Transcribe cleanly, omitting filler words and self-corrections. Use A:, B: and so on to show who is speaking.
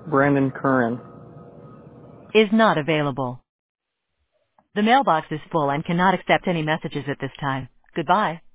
A: Brandon Curran.
B: Is not available. The mailbox is full and cannot accept any messages at this time. Goodbye.